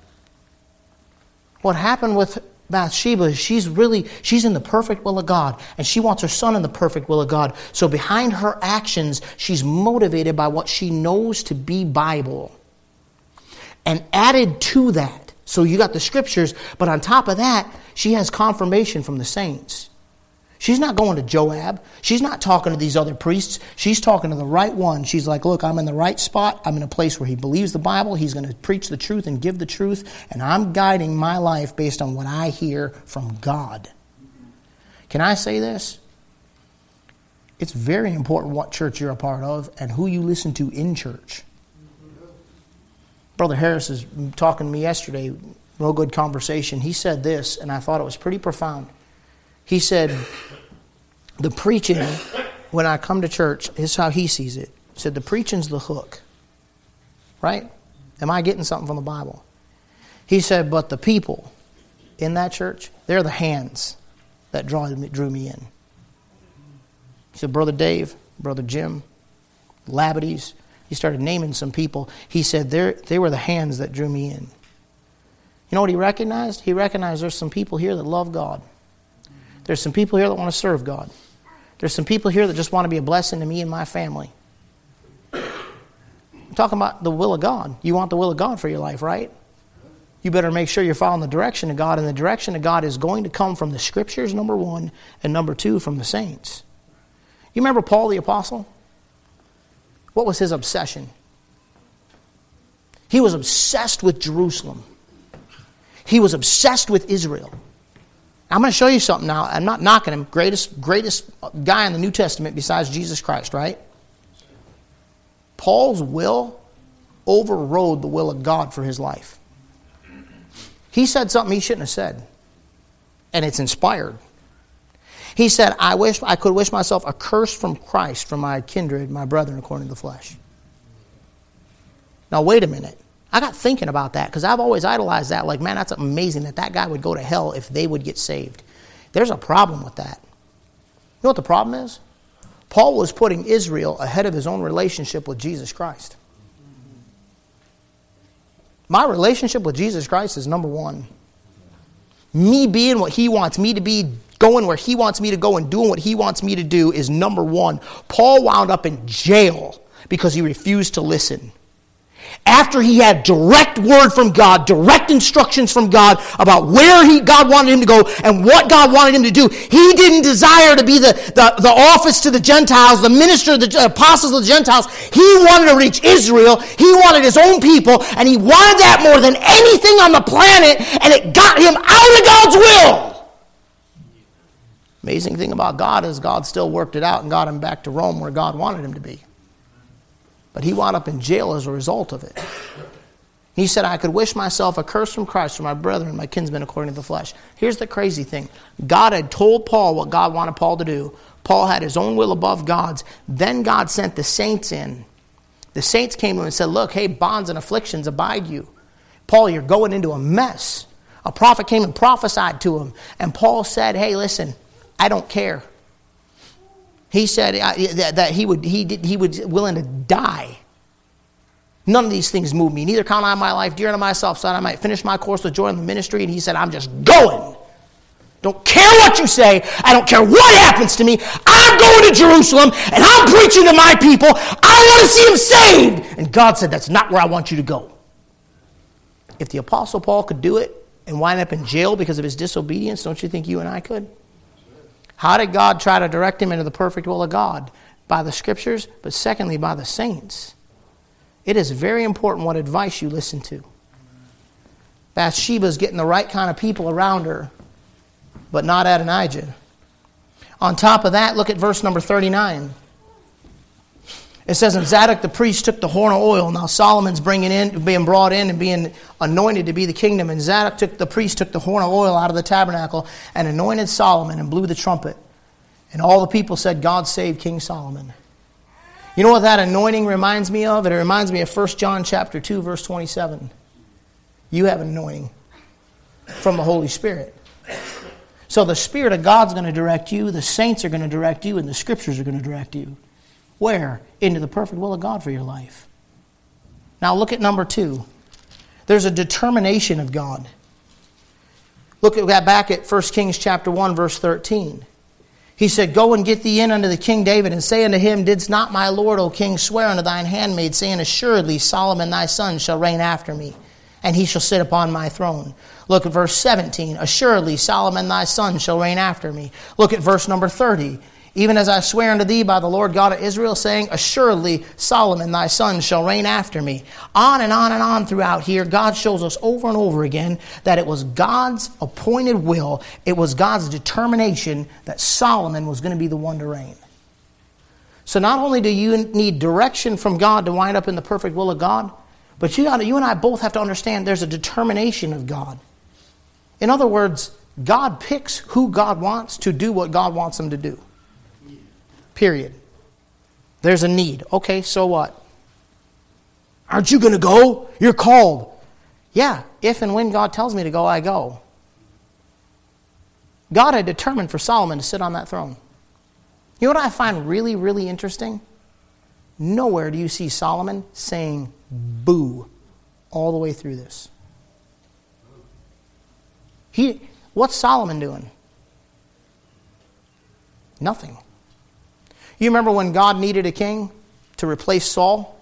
What happened with Bathsheba is she's in the perfect will of God, and she wants her son in the perfect will of God. So behind her actions, she's motivated by what she knows to be Bible. And added to that, so you got the scriptures, but on top of that, she has confirmation from the saints. She's not going to Joab. She's not talking to these other priests. She's talking to the right one. She's like, look, I'm in the right spot. I'm in a place where he believes the Bible. He's going to preach the truth and give the truth. And I'm guiding my life based on what I hear from God. Can I say this? It's very important what church you're a part of and who you listen to in church. Brother Harris is talking to me yesterday. Real good conversation. He said this, and I thought it was pretty profound. He said, the preaching, when I come to church, is how he sees it. He said, the preaching's the hook. Right? Am I getting something from the Bible? He said, but the people in that church, they're the hands that drew me in. He said, Brother Dave, Brother Jim, Labadis, he started naming some people. He said, they were the hands that drew me in. You know what he recognized? He recognized there's some people here that love God. There's some people here that want to serve God. There's some people here that just want to be a blessing to me and my family. I'm talking about the will of God. You want the will of God for your life, right? You better make sure you're following the direction of God, and the direction of God is going to come from the Scriptures, number one, and number two, from the saints. You remember Paul the Apostle? What was his obsession? He was obsessed with Jerusalem. He was obsessed with Israel. I'm going to show you something now. I'm not knocking him. Greatest guy in the New Testament besides Jesus Christ, right? Paul's will overrode the will of God for his life. He said something he shouldn't have said. And it's inspired. He said, I could wish myself a curse from Christ from my kindred, my brethren, according to the flesh. Now, wait a minute. I got thinking about that because I've always idolized that. Like, man, that's amazing that guy would go to hell if they would get saved. There's a problem with that. You know what the problem is? Paul was putting Israel ahead of his own relationship with Jesus Christ. My relationship with Jesus Christ is number one. Me being what he wants me to be, going where he wants me to go and doing what he wants me to do is number one. Paul wound up in jail because he refused to listen. After he had direct word from God, direct instructions from God about where God wanted him to go and what God wanted him to do, he didn't desire to be the office to the Gentiles, the minister, the apostles of the Gentiles. He wanted to reach Israel. He wanted his own people, and he wanted that more than anything on the planet, and it got him out of God's will. Amazing thing about God is God still worked it out and got him back to Rome where God wanted him to be. But he wound up in jail as a result of it. He said, I could wish myself a curse from Christ for my brethren, my kinsmen according to the flesh. Here's the crazy thing. God had told Paul what God wanted Paul to do. Paul had his own will above God's. Then God sent the saints in. The saints came to him and said, look, hey, bonds and afflictions abide you. Paul, you're going into a mess. A prophet came and prophesied to him. And Paul said, hey, listen, I don't care. He said that he would willing to die. None of these things move me. Neither count I my life dear unto myself, so that I might finish my course with joy in the ministry. And he said, I'm just going. Don't care what you say. I don't care what happens to me. I'm going to Jerusalem, and I'm preaching to my people. I want to see them saved. And God said, that's not where I want you to go. If the Apostle Paul could do it and wind up in jail because of his disobedience, don't you think you and I could? How did God try to direct him into the perfect will of God? By the Scriptures, but secondly, by the saints. It is very important what advice you listen to. Bathsheba's getting the right kind of people around her, but not Adonijah. On top of that, look at verse number 39. It says, and Zadok the priest took the horn of oil. Now Solomon's being brought in and being anointed to be the kingdom. And Zadok the priest took the horn of oil out of the tabernacle and anointed Solomon and blew the trumpet. And all the people said, God save King Solomon. You know what that anointing reminds me of? It reminds me of 1 John chapter 2, verse 27. You have an anointing from the Holy Spirit. So the Spirit of God's going to direct you, the saints are going to direct you, and the Scriptures are going to direct you. Where? Into the perfect will of God for your life. Now look at number 2. There's a determination of God. Look at that back at 1 Kings chapter 1, verse 13. He said, Go and get thee in unto the King David, and say unto him, Didst not my Lord, O king, swear unto thine handmaid, saying, Assuredly Solomon thy son shall reign after me, and he shall sit upon my throne. Look at verse 17. Assuredly Solomon thy son shall reign after me. Look at verse number 30. Even as I swear unto thee by the Lord God of Israel, saying, Assuredly Solomon thy son shall reign after me. On and on and on throughout here, God shows us over and over again that it was God's appointed will, it was God's determination that Solomon was going to be the one to reign. So not only do you need direction from God to wind up in the perfect will of God, but you and I both have to understand there's a determination of God. In other words, God picks who God wants to do what God wants them to do. Period. There's a need. Okay, so what? Aren't you going to go? You're called. Yeah, if and when God tells me to go, I go. God had determined for Solomon to sit on that throne. You know what I find really, really interesting? Nowhere do you see Solomon saying boo all the way through this. What's Solomon doing? Nothing. You remember when God needed a king to replace Saul?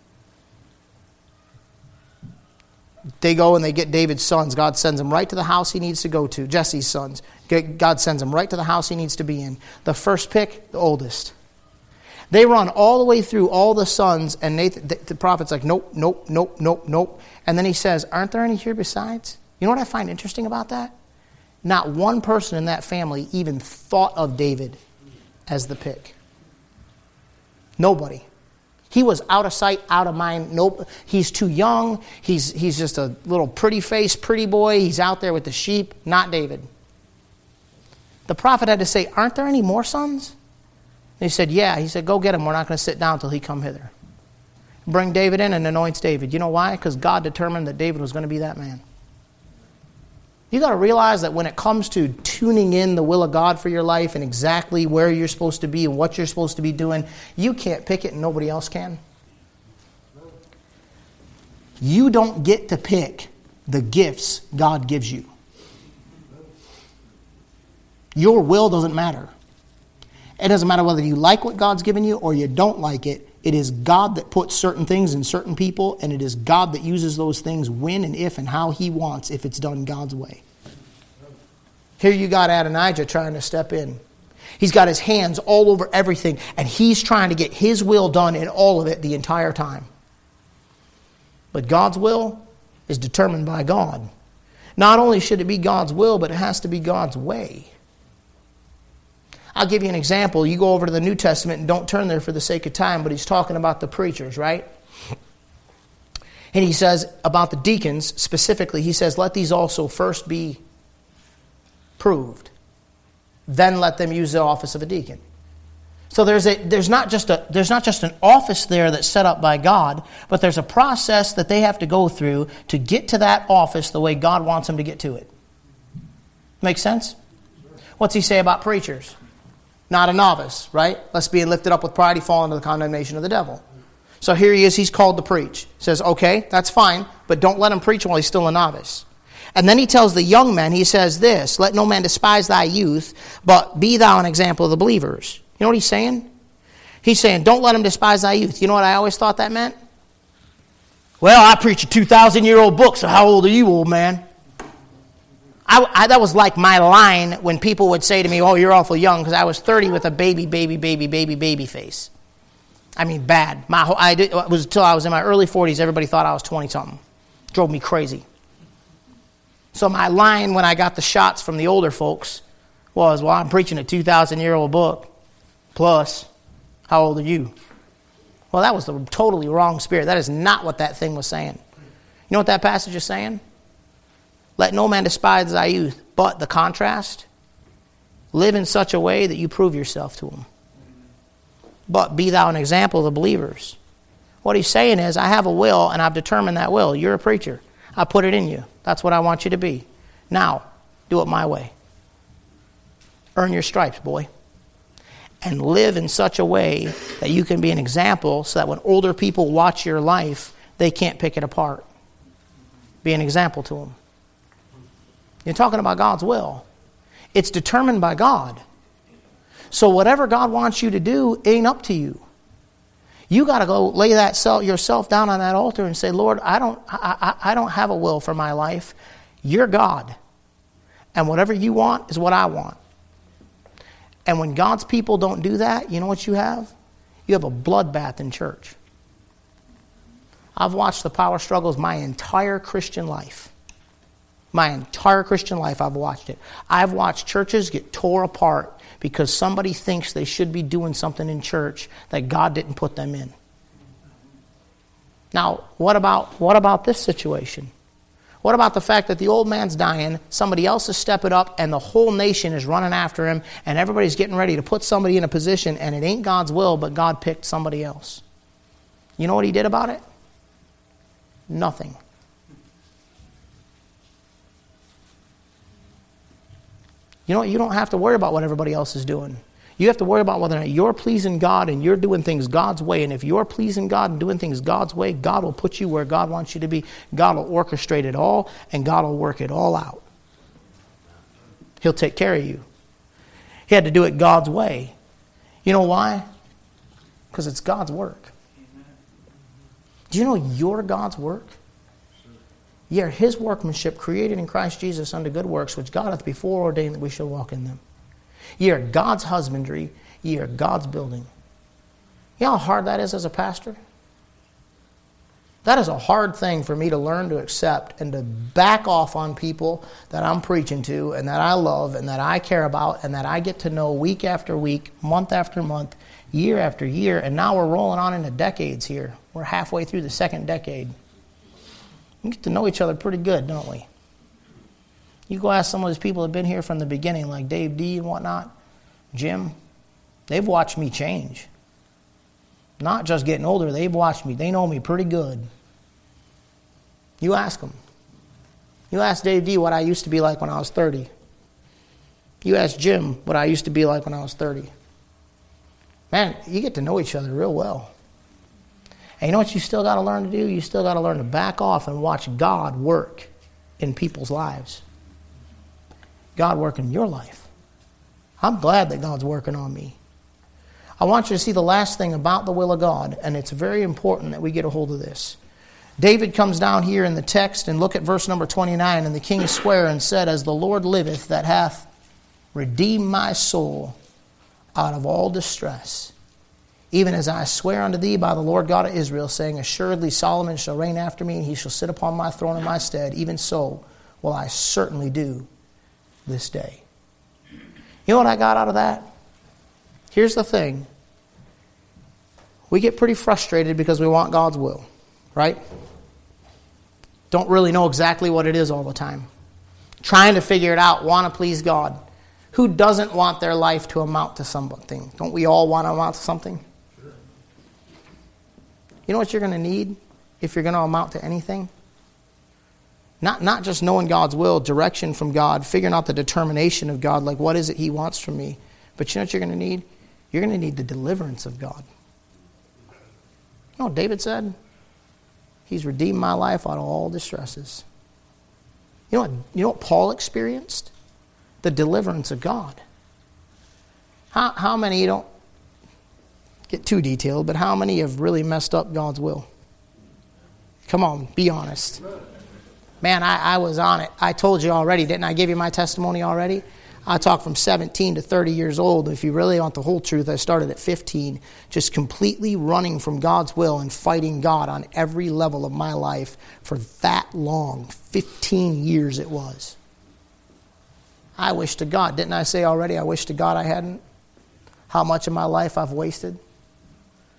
They go and they get David's sons. God sends them right to the house he needs to go to. Jesse's sons. God sends them right to the house he needs to be in. The first pick, the oldest. They run all the way through all the sons, and the prophet's like, nope, nope, nope, nope, nope. And then he says, aren't there any here besides? You know what I find interesting about that? Not one person in that family even thought of David as the pick. Nobody. He was out of sight, out of mind. Nope. He's too young. He's just a little pretty face, pretty boy. He's out there with the sheep. Not David. The prophet had to say, aren't there any more sons? And he said, yeah. He said, go get him. We're not going to sit down till he come hither. Bring David in and anoints David. You know why? Because God determined that David was going to be that man. You got to realize that when it comes to tuning in the will of God for your life and exactly where you're supposed to be and what you're supposed to be doing, you can't pick it and nobody else can. You don't get to pick the gifts God gives you. Your will doesn't matter. It doesn't matter whether you like what God's given you or you don't like it. It is God that puts certain things in certain people, and it is God that uses those things when and if and how He wants, if it's done God's way. Here you got Adonijah trying to step in. He's got his hands all over everything, and he's trying to get his will done in all of it the entire time. But God's will is determined by God. Not only should it be God's will, but it has to be God's way. I'll give you an example. You go over to the New Testament, and don't turn there for the sake of time, but he's talking about the preachers, right? And he says about the deacons, specifically, he says, let these also first be proved. Then let them use the office of a deacon. So there's not just an office there that's set up by God, but there's a process that they have to go through to get to that office the way God wants them to get to it. Make sense? What's he say about preachers? Not a novice, right? Lest being lifted up with pride, he fall into the condemnation of the devil. So here he is, he's called to preach. Says, okay, that's fine, but don't let him preach while he's still a novice. And then he tells the young men, he says this, let no man despise thy youth, but be thou an example of the believers. You know what he's saying? He's saying, don't let him despise thy youth. You know what I always thought that meant? Well, I preach a 2,000-year-old book, so how old are you, old man? That was like my line when people would say to me, oh, you're awful young, because I was 30 with a baby face. I mean, bad. It was until I was in my early 40s, everybody thought I was 20-something. Drove me crazy. So my line when I got the shots from the older folks was, well, I'm preaching a 2,000-year-old book. Plus, how old are you? Well, that was the totally wrong spirit. That is not what that thing was saying. You know what that passage is saying? Let no man despise thy youth. But the contrast, live in such a way that you prove yourself to him. But be thou an example of the believers. What he's saying is, I have a will and I've determined that will. You're a preacher. I put it in you. That's what I want you to be. Now, do it my way. Earn your stripes, boy. And live in such a way that you can be an example so that when older people watch your life, they can't pick it apart. Be an example to them. You're talking about God's will. It's determined by God. So whatever God wants you to do ain't up to you. You got to go lay yourself down on that altar and say, Lord, I don't have a will for my life. You're God. And whatever you want is what I want. And when God's people don't do that, you know what you have? You have a bloodbath in church. I've watched the power struggles my entire Christian life. My entire Christian life, I've watched it. I've watched churches get tore apart because somebody thinks they should be doing something in church that God didn't put them in. Now, what about this situation? What about the fact that the old man's dying, somebody else is stepping up, and the whole nation is running after him, and everybody's getting ready to put somebody in a position, and it ain't God's will, but God picked somebody else. You know what he did about it? Nothing. You know, you don't have to worry about what everybody else is doing. You have to worry about whether or not you're pleasing God and you're doing things God's way. And if you're pleasing God and doing things God's way, God will put you where God wants you to be. God will orchestrate it all, and God will work it all out. He'll take care of you. He had to do it God's way. You know why? Because it's God's work. Do you know you're God's work? Ye are his workmanship, created in Christ Jesus unto good works, which God hath before ordained that we shall walk in them. Ye are God's husbandry. Ye are God's building. You know how hard that is as a pastor? That is a hard thing for me to learn to accept and to back off on people that I'm preaching to and that I love and that I care about and that I get to know week after week, month after month, year after year. And now we're rolling on into decades here. We're halfway through the second decade. We get to know each other pretty good, don't we? You go ask some of those people that have been here from the beginning, like Dave D and whatnot, Jim, they've watched me change. Not just getting older, they've watched me. They know me pretty good. You ask them. You ask Dave D what I used to be like when I was 30. You ask Jim what I used to be like when I was 30. Man, you get to know each other real well. And you know what you still got to learn to do? You still got to learn to back off and watch God work in people's lives. God work in your life. I'm glad that God's working on me. I want you to see the last thing about the will of God, and it's very important that we get a hold of this. David comes down here in the text, and look at verse number 29, and the king sware and said, As the Lord liveth, that hath redeemed my soul out of all distress, even as I swear unto thee by the Lord God of Israel, saying, Assuredly Solomon shall reign after me, and he shall sit upon my throne in my stead. Even so will I certainly do this day. You know what I got out of that? Here's the thing. We get pretty frustrated because we want God's will, right? Don't really know exactly what it is all the time. Trying to figure it out, want to please God. Who doesn't want their life to amount to something? Don't we all want to amount to something? You know what you're going to need if you're going to amount to anything? Not just knowing God's will, direction from God, figuring out the determination of God, like what is it he wants from me. But you know what you're going to need? You're going to need the deliverance of God. You know what David said? He's redeemed my life out of all distresses. You know what Paul experienced? The deliverance of God. How many, you don't get too detailed, but how many have really messed up God's will? Come on, be honest. Man, I was on it. I told you already, didn't I give you my testimony already? I talked from 17 to 30 years old. If you really want the whole truth, I started at 15, just completely running from God's will and fighting God on every level of my life for that long. 15 years it was. I wish to God, didn't I say already, I wish to God I hadn't? How much of my life I've wasted?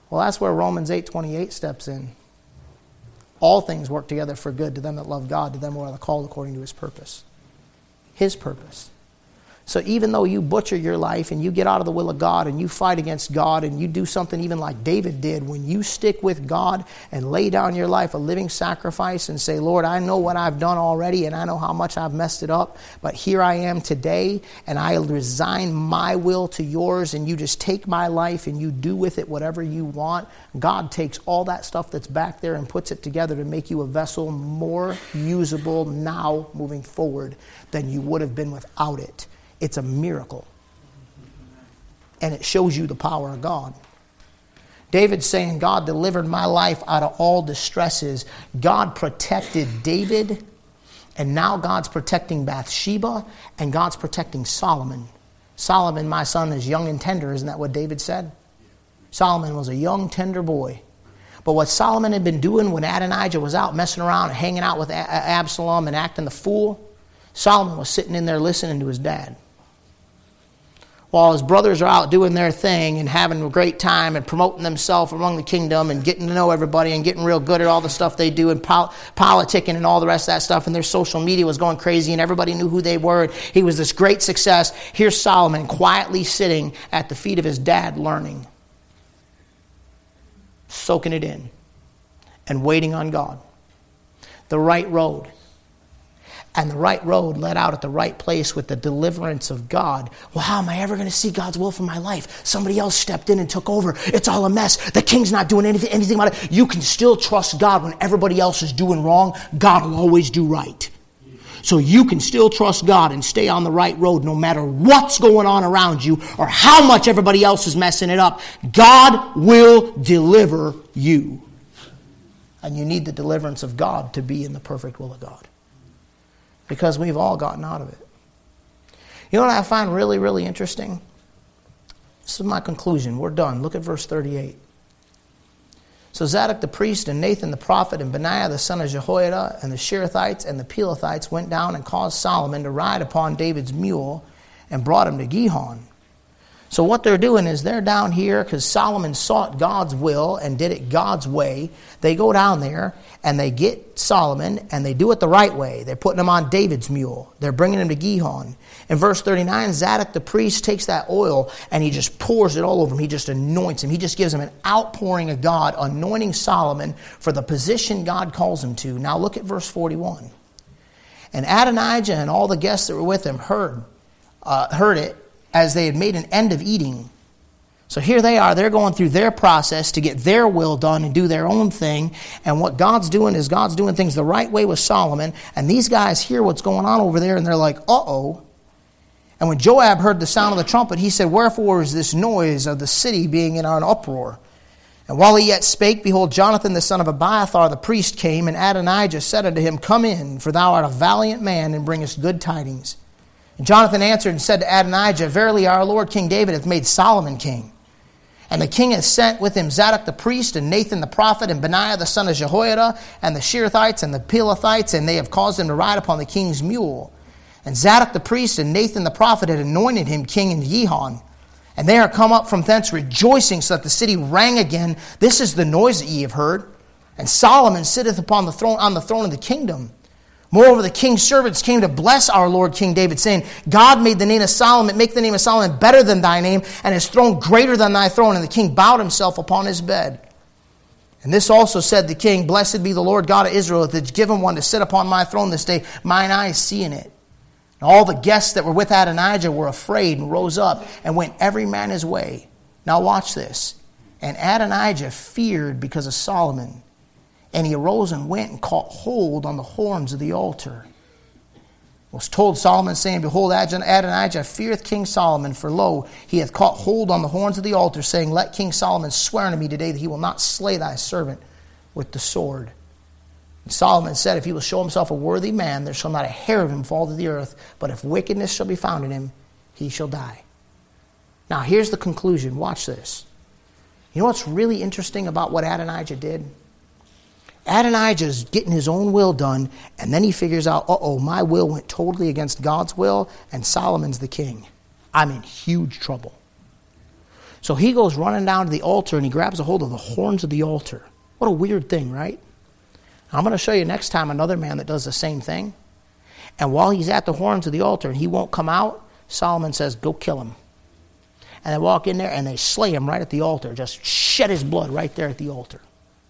Well, that's where Romans 8:28 steps in. All things work together for good to them that love God, to them who are called according to his purpose. His purpose. So even though you butcher your life and you get out of the will of God and you fight against God and you do something even like David did, when you stick with God and lay down your life a living sacrifice and say, Lord, I know what I've done already and I know how much I've messed it up, but here I am today and I resign my will to yours and you just take my life and you do with it whatever you want. God takes all that stuff that's back there and puts it together to make you a vessel more usable now moving forward than you would have been without it. It's a miracle. And it shows you the power of God. David's saying, God delivered my life out of all distresses. God protected David. And now God's protecting Bathsheba. And God's protecting Solomon. Solomon, my son, is young and tender. Isn't that what David said? Solomon was a young, tender boy. But what Solomon had been doing when Adonijah was out messing around and hanging out with Absalom and acting the fool, Solomon was sitting in there listening to his dad. While his brothers are out doing their thing and having a great time and promoting themselves among the kingdom and getting to know everybody and getting real good at all the stuff they do and politicking and all the rest of that stuff, and their social media was going crazy and everybody knew who they were. He was this great success. Here's Solomon quietly sitting at the feet of his dad learning, soaking it in and waiting on God. The right road. And the right road led out at the right place with the deliverance of God. Well, how am I ever going to see God's will for my life? Somebody else stepped in and took over. It's all a mess. The king's not doing anything about it. You can still trust God when everybody else is doing wrong. God will always do right. So you can still trust God and stay on the right road no matter what's going on around you or how much everybody else is messing it up. God will deliver you. And you need the deliverance of God to be in the perfect will of God. Because we've all gotten out of it. You know what I find really, really interesting? This is my conclusion. We're done. Look at verse 38. So Zadok the priest and Nathan the prophet and Benaiah the son of Jehoiada and the Sherethites and the Pelethites went down and caused Solomon to ride upon David's mule and brought him to Gihon. So what they're doing is they're down here because Solomon sought God's will and did it God's way. They go down there and they get Solomon and they do it the right way. They're putting him on David's mule. They're bringing him to Gihon. In verse 39, Zadok the priest takes that oil and he just pours it all over him. He just anoints him. He just gives him an outpouring of God, anointing Solomon for the position God calls him to. Now look at verse 41. And Adonijah and all the guests that were with him heard it, as they had made an end of eating. So here they are. They're going through their process to get their will done and do their own thing. And what God's doing is God's doing things the right way with Solomon. And these guys hear what's going on over there and they're like, uh-oh. And when Joab heard the sound of the trumpet, he said, wherefore is this noise of the city being in an uproar? And while he yet spake, behold, Jonathan the son of Abiathar the priest came, and Adonijah said unto him, come in, for thou art a valiant man, and bringest good tidings. And Jonathan answered and said to Adonijah, verily our Lord King David hath made Solomon king. And the king hath sent with him Zadok the priest, and Nathan the prophet, and Benaiah the son of Jehoiada, and the Sherethites, and the Pelethites, and they have caused him to ride upon the king's mule. And Zadok the priest and Nathan the prophet had anointed him king in Gihon. And they are come up from thence rejoicing, so that the city rang again. This is the noise that ye have heard. And Solomon sitteth upon the throne, on the throne of the kingdom. Moreover, the king's servants came to bless our Lord King David, saying, God made the name of Solomon, make the name of Solomon better than thy name, and his throne greater than thy throne. And the king bowed himself upon his bed. And this also said the king, blessed be the Lord God of Israel, that hath given one to sit upon my throne this day. Mine eyes see in it. And all the guests that were with Adonijah were afraid and rose up and went every man his way. Now watch this. And Adonijah feared because of Solomon. And he arose and went and caught hold on the horns of the altar. It was told Solomon, saying, behold, Adonijah feareth King Solomon, for lo, he hath caught hold on the horns of the altar, saying, let King Solomon swear unto me today that he will not slay thy servant with the sword. And Solomon said, if he will show himself a worthy man, there shall not a hair of him fall to the earth, but if wickedness shall be found in him, he shall die. Now here's the conclusion. Watch this. You know what's really interesting about what Adonijah did? Adonijah's getting his own will done, and then he figures out, my will went totally against God's will, and Solomon's the king. I'm in huge trouble. So he goes running down to the altar and he grabs a hold of the horns of the altar. What a weird thing, right? I'm going to show you next time another man that does the same thing. And while he's at the horns of the altar and he won't come out, Solomon says, go kill him. And they walk in there and they slay him right at the altar. Just shed his blood right there at the altar.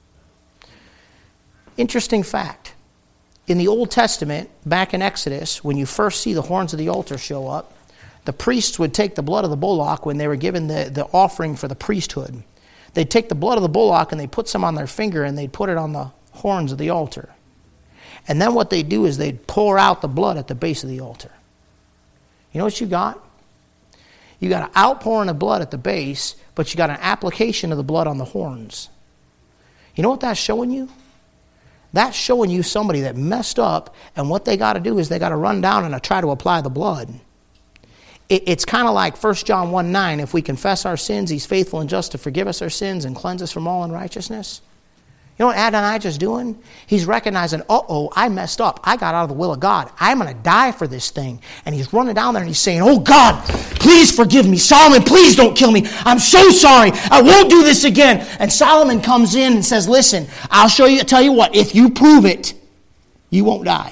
Interesting fact. In the Old Testament, back in Exodus, when you first see the horns of the altar show up, the priests would take the blood of the bullock when they were given the offering for the priesthood. They'd take the blood of the bullock and they'd put some on their finger and they'd put it on the horns of the altar. And then what they'd do is they'd pour out the blood at the base of the altar. You know what you got? You got an outpouring of blood at the base, but you got an application of the blood on the horns. You know what that's showing you? That's showing you somebody that messed up, and what they got to do is they got to run down and try to apply the blood. It's kind of like 1 John 1:9. If we confess our sins, he's faithful and just to forgive us our sins and cleanse us from all unrighteousness. You know what Adonijah's doing? He's recognizing, I messed up. I got out of the will of God. I'm going to die for this thing. And he's running down there and he's saying, oh God, please forgive me. Solomon, please don't kill me. I'm so sorry. I won't do this again. And Solomon comes in and says, listen, I'll tell you what, if you prove it, you won't die.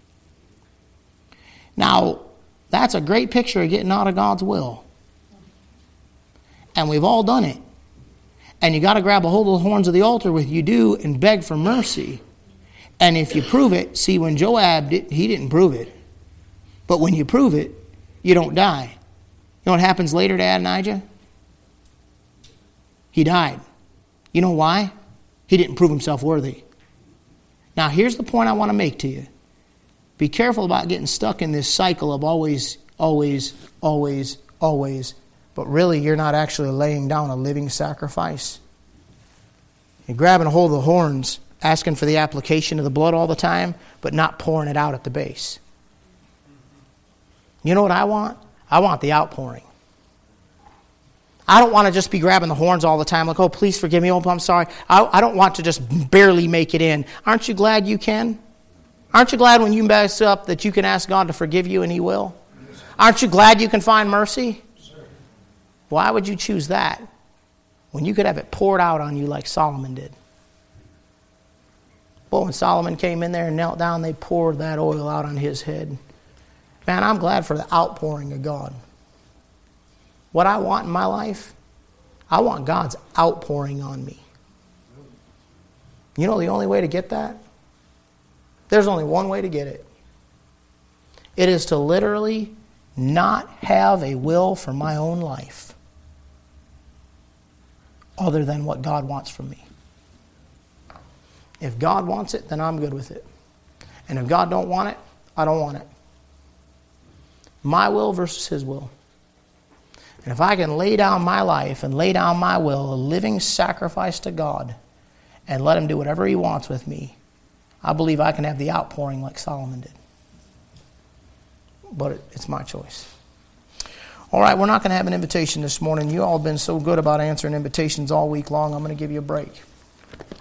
Now, that's a great picture of getting out of God's will. And we've all done it. And you got to grab a hold of the horns of the altar with you do and beg for mercy. And if you prove it, see, when Joab he didn't prove it. But when you prove it, you don't die. You know what happens later to Adonijah? He died. You know why? He didn't prove himself worthy. Now, here's the point I want to make to you. Be careful about getting stuck in this cycle of always, always, always, always. But really, you're not actually laying down a living sacrifice. You're grabbing a hold of the horns, asking for the application of the blood all the time, but not pouring it out at the base. You know what I want? I want the outpouring. I don't want to just be grabbing the horns all the time, like, oh, please forgive me, oh, I'm sorry. I don't want to just barely make it in. Aren't you glad you can? Aren't you glad when you mess up that you can ask God to forgive you and He will? Aren't you glad you can find mercy? Why would you choose that when you could have it poured out on you like Solomon did? Well, when Solomon came in there and knelt down, they poured that oil out on his head. Man, I'm glad for the outpouring of God. What I want in my life, I want God's outpouring on me. You know the only way to get that? There's only one way to get it. It is to literally not have a will for my own life other than what God wants from me. If God wants it, then I'm good with it. And if God don't want it, I don't want it. My will versus His will. And if I can lay down my life and lay down my will, a living sacrifice to God, and let Him do whatever He wants with me, I believe I can have the outpouring like Solomon did. But it's my choice. All right, we're not going to have an invitation this morning. You all have been so good about answering invitations all week long. I'm going to give you a break.